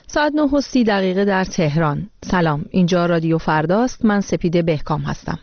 ساعت 9:30 در تهران. سلام، اینجا رادیو فرداست. من سپیده بهکام هستم.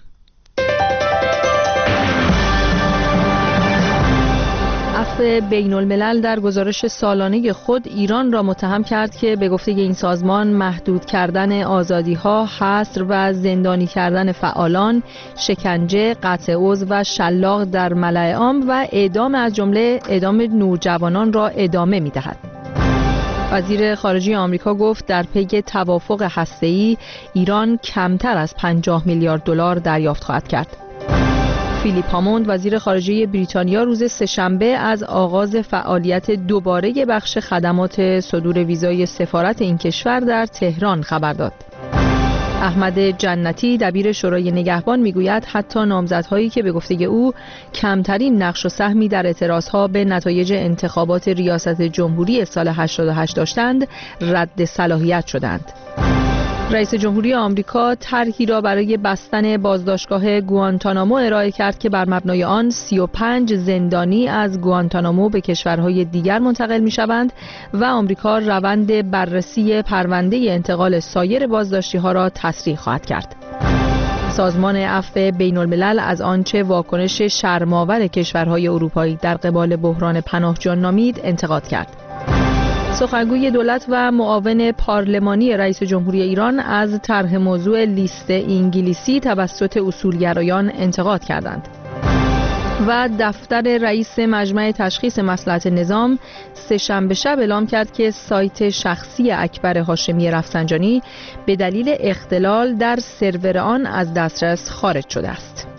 عفو بین الملل در گزارش سالانه خود ایران را متهم کرد که به گفته این سازمان محدود کردن آزادی‌ها، حصر و زندانی کردن فعالان، شکنجه، قطع عضو و شلاق در ملأ عام و اعدام از جمله اعدام نوجوانان را ادامه می‌دهد. وزیر خارجه آمریکا گفت در پی توافق هسته‌ای ایران کمتر از 50 میلیارد دلار دریافت خواهد کرد. فیلیپ هاموند وزیر خارجه بریتانیا روز سه‌شنبه از آغاز فعالیت دوباره بخش خدمات صدور ویزای سفارت این کشور در تهران خبر داد. احمد جنتی دبیر شورای نگهبان میگوید حتی نامزدهایی که به گفته او کمترین نقش و سهمی در اعتراضها به نتایج انتخابات ریاست جمهوری سال 88 داشتند رد صلاحیت شدند. رئیس جمهوری آمریکا طرحی را برای بستن بازداشتگاه گوانتانامو ارائه کرد که بر مبنای آن 35 زندانی از گوانتانامو به کشورهای دیگر منتقل می‌شوند و آمریکا روند بررسی پرونده انتقال سایر بازداشتی‌ها را تسریع خواهد کرد. سازمان عفو بین الملل از آنچه واکنش شرم‌آور کشورهای اروپایی در قبال بحران پناهجویان نامید انتقاد کرد. سخنگوی دولت و معاون پارلمانی رئیس جمهوری ایران از طرح موضوع لیست انگلیسی توسط اصولگرایان انتقاد کردند. و دفتر رئیس مجمع تشخیص مصلحت نظام سه‌شنبه شب اعلام کرد که سایت شخصی اکبر هاشمی رفسنجانی به دلیل اختلال در سرور آن از دسترس خارج شده است.